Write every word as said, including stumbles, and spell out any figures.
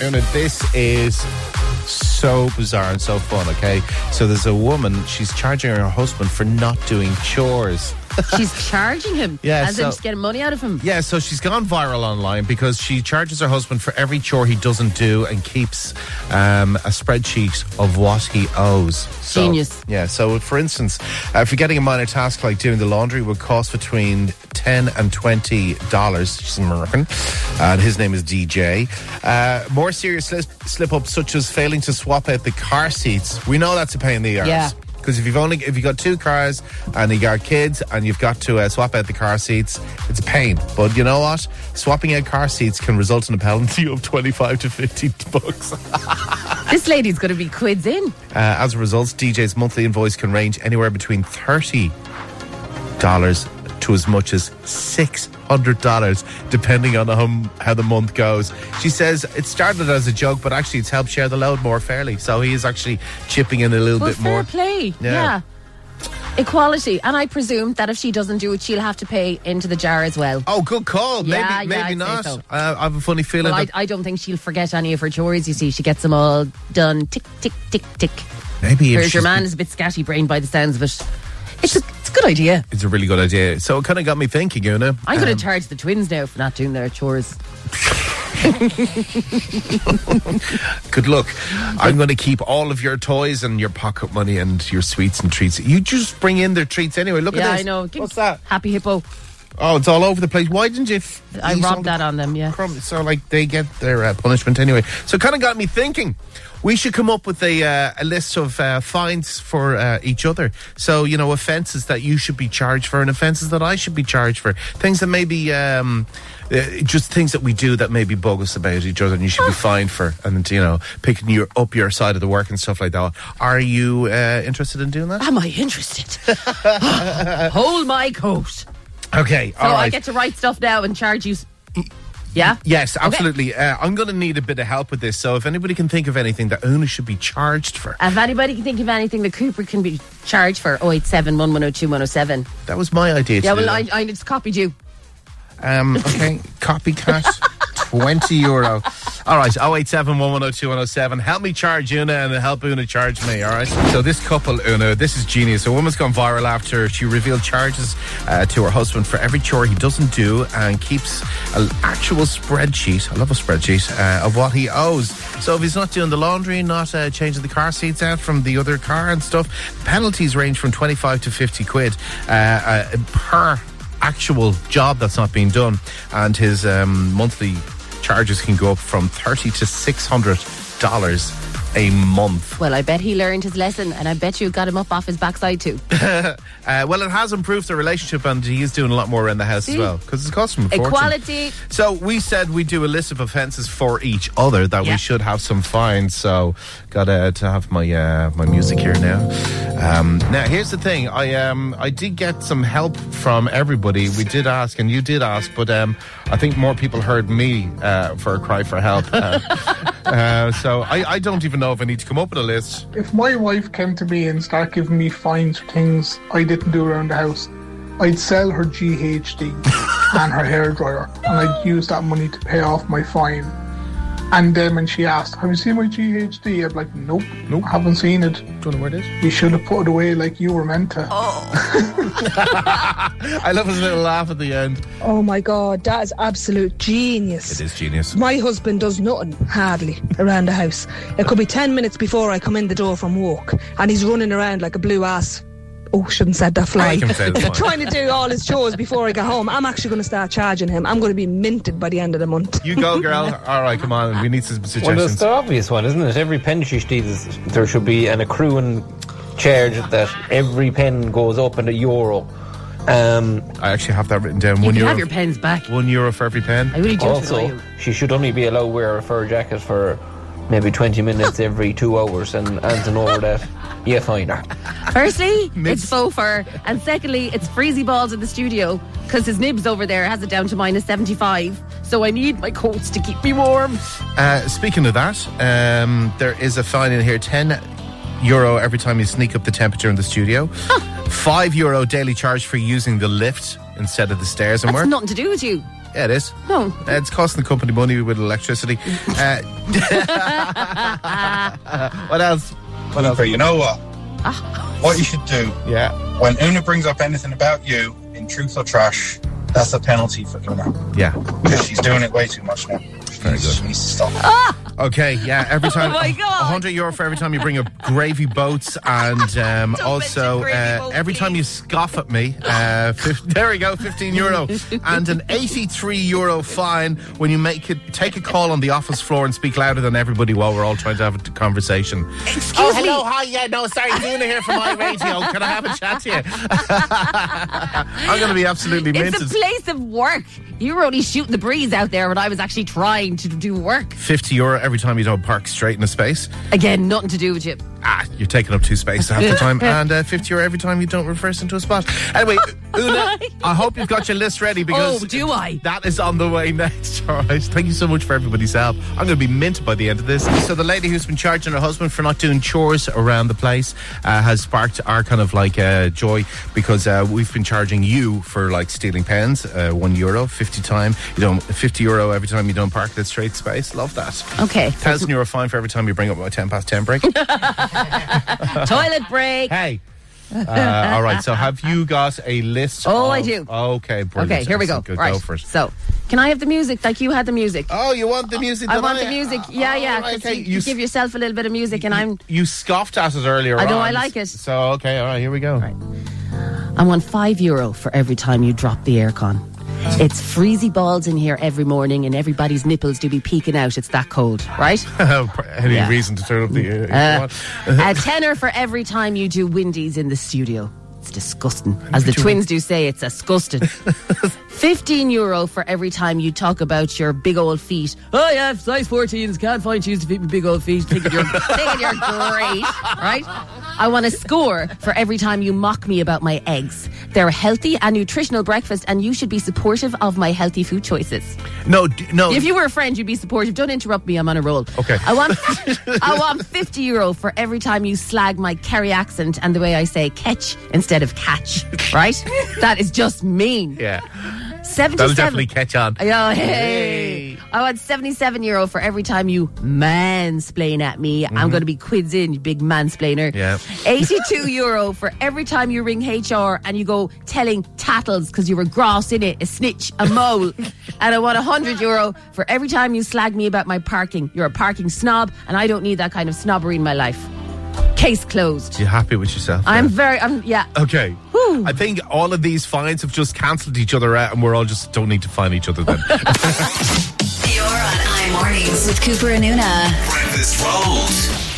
Una, this is so bizarre and so fun, okay? So there's a woman, she's charging her husband for not doing chores. She's charging him? Yeah, As so, in she's getting money out of him? Yeah, so she's gone viral online because she charges her husband for every chore he doesn't do and keeps um, a spreadsheet of what he owes. So, Genius. Yeah, so for instance, uh, forgetting a minor task like doing the laundry would cost between ten and twenty dollars. She's American, and his name is D J. Uh, more serious slip, slip-ups such as failing to swap out the car seats. We know that's a pain in the arse. Yeah. Because if you've only if you've got two cars and you got kids and you've got to uh, swap out the car seats, it's a pain. But you know what? Swapping out car seats can result in a penalty of twenty-five to fifty bucks. This lady's going to be quids in. Uh, as a result, D J's monthly invoice can range anywhere between thirty dollars to as much as six hundred dollars, depending on how, how the month goes. She says it started as a joke, but actually it's helped share the load more fairly. So he is actually chipping in a little well, bit fair more. play. Yeah. yeah. Equality. And I presume that if she doesn't do it, she'll have to pay into the jar as well. Oh, good call. Yeah, maybe yeah, maybe I'd not. say so. Uh, I have a funny feeling Well, I, that I don't think she'll forget any of her chores, you see. She gets them all done. Tick, tick, tick, tick. maybe if Whereas your she's- man is a bit scatty brained by the sounds of it. It's a, it's a good idea. It's a really good idea. So it kind of got me thinking, Una. I'm going Um, to charge the twins now for not doing their chores. Good luck. I'm going to keep all of your toys and your pocket money and your sweets and treats. You just bring in their treats anyway. Look Yeah, at this. I know. What's that? Happy Hippo. Oh, it's all over the place. Why didn't you? F- I ease all robbed the that on them, yeah. crumbs? So, like, they get their uh, punishment anyway. So, it kind of got me thinking. We should come up with a uh, a list of uh, fines for uh, each other. So, you know, offences that you should be charged for and offences that I should be charged for. Things that maybe, um, uh, just things that we do that maybe bug us about each other and you should be fined for. And, you know, picking your, up your side of the work and stuff like that. Are you uh, interested in doing that? Am I interested? Hold my coat. Okay, So all right. I get to write stuff now and charge you. s- Yeah? Yes, Okay. absolutely. Uh, I'm going to need a bit of help with this. So if anybody can think of anything that Una should be charged for. If anybody can think of anything that Cooper can be charged for, oh eight seven, one one oh two, one oh seven. That was my idea. To Yeah, do well, I, that. I just copied you. Um, okay, copycat, twenty euro. All right, oh eight seven, one one oh two, one oh seven. Help me charge Una and help Una charge me, all right? So this couple, Una, this is genius. A woman's gone viral after she revealed charges uh, to her husband for every chore he doesn't do and keeps an actual spreadsheet, I love a spreadsheet, uh, of what he owes. So if he's not doing the laundry, not uh, changing the car seats out from the other car and stuff, penalties range from twenty-five to fifty quid uh, uh, per actual job that's not being done, and his um, monthly charges can go up from thirty to six hundred dollars a month. Well, I bet he learned his lesson, and I bet you got him up off his backside too. uh, well, it has improved the relationship, and he is doing a lot more around the house See? as well because it's cost him a fortune. Equality. So we said we do a list of offences for each other that Yeah. we should have some fines. So got uh, to have my uh, my music here now. Um, now here's the thing. I um I did get some help from everybody. We did ask, and you did ask, but um I think more people heard me uh, for a cry for help. Uh, uh, so I, I don't even know if I need to come up with a list. If my wife came to me and started giving me fines for things I didn't do around the house, I'd sell her G H D and her hairdryer, and I'd use that money to pay off my fine. And then when she asked, have you seen my G H D? I'd be like, nope, Nope. I haven't seen it. Don't know where it is. You should have put it away like you were meant to. I love his little laugh at the end. Oh my God, that is absolute genius. It is genius. My husband does nothing, hardly, around the house. It could be ten minutes before I come in the door from work, and he's running around like a blue ass. Oh, shouldn't said that fly. I can say that. Trying to do all his chores before I get home. I'm actually going to start charging him. I'm going to be minted by the end of the month. You go, girl. All right, come on. We need some Well, that's suggestions. the obvious one, isn't it? Every pen she steals, there should be an accruing charge that every pen goes up in a euro. Um, I actually have that written down. You One can euro. have your pens back. One euro for every pen. I really don't know also, you. she should only be allowed to wear a fur jacket for maybe twenty minutes every two hours, and anything over that, yeah, fine her. Firstly, Nibs. it's faux fur, and secondly, it's freezy balls in the studio because his nibs over there has it down to minus seventy-five. So I need my coats to keep me warm. Uh, speaking of that, um, there is a fine in here, ten euro every time you sneak up the temperature in the studio. five euro daily charge for using the lift instead of the stairs. And That's we're, nothing to do with you. Yeah, it is. No. Uh, it's costing the company money with electricity. Uh, what else? What else? But you know what? What you should do, Yeah. when Una brings up anything about you in Truth or Trash, that's a penalty for Una. Yeah. Because she's doing it way too much now. Very She good. needs to stop. Okay, yeah, every time. Oh my God. one hundred euro for every time you bring up gravy boats, and um, also mention gravy uh, boats, every time please. you scoff at me. Uh, fif- there we go, fifteen euro. And an eighty-three euro fine when you make it, take a call on the office floor and speak louder than everybody while we're all trying to have a t- conversation. Excuse oh, me. hello, hi, yeah, no, sorry, Una here from my radio. Can I have a chat to you? I'm going to be absolutely It's minted. a place of work. You were only shooting the breeze out there when I was actually trying to do work. fifty euro every time you don't park straight in a space. Again, nothing to do with you. Ah, you're taking up two spaces half the time, and uh, fifty euro every time you don't reverse into a spot. Anyway, Una, I hope you've got your list ready because Oh, do I? that is on the way next. All right, thank you so much for everybody's help. I'm going to be minted by the end of this. So the lady who's been charging her husband for not doing chores around the place uh, has sparked our kind of like uh, joy because uh, we've been charging you for like stealing pens, uh, one euro, fifty time you don't, fifty euro every time you don't park that straight space. Love that. Okay. Thousand euro fine for every time you bring up my ten past ten break. Toilet break. Hey. Uh, all right. So, have you got a list? Oh, of- I do. Okay, brilliant. Okay, here we go. Excellent. Good, Right. Go for it. So, can I have the music like you had the music? Oh, you want the music? I that want the music. Yeah, yeah. Oh, 'cause okay. you, You you s- give yourself a little bit of music, and I'm. You scoffed at it earlier. I know, on. I like it. So, okay, all right. Here we go. Right. I want five euro for every time you drop the aircon. It's freezy balls in here every morning, and everybody's nipples do be peeking out. It's that cold, right? Any Yeah. reason to turn up the? Uh, Uh, a tenner for every time you do windies in the studio. It's disgusting. As the twins do say, it's disgusting. fifteen euro for every time you talk about your big old feet. Oh yeah, size fourteens, can't find shoes to fit my big old feet. Thinking you're, thinking you're great, right? I want a score for every time you mock me about my eggs. They're a healthy and nutritional breakfast, and you should be supportive of my healthy food choices. no, d- no. If you were a friend, you'd be supportive. Don't interrupt me. I'm on a roll. Okay. I want I want fifty euro for every time you slag my Kerry accent and the way I say catch instead of catch. Right? That is just mean. yeah, seventy-seven. that'll definitely catch on. Oh, hey. I want seventy-seven euro for every time you mansplain at me. I'm going to be quids in, you big mansplainer. Yeah. eighty-two euro for every time you ring H R and you go telling tattles because you were gross in it, a snitch, a mole. And I want one hundred euro for every time you slag me about my parking. You're a parking snob, and I don't need that kind of snobbery in my life. Case closed. You happy with yourself? I'm Yeah. very, I'm, yeah. Okay. I think all of these fines have just cancelled each other out, and we're all just don't need to fine each other then. You're on iMornings with Cooper and Una. Breakfast Rolls.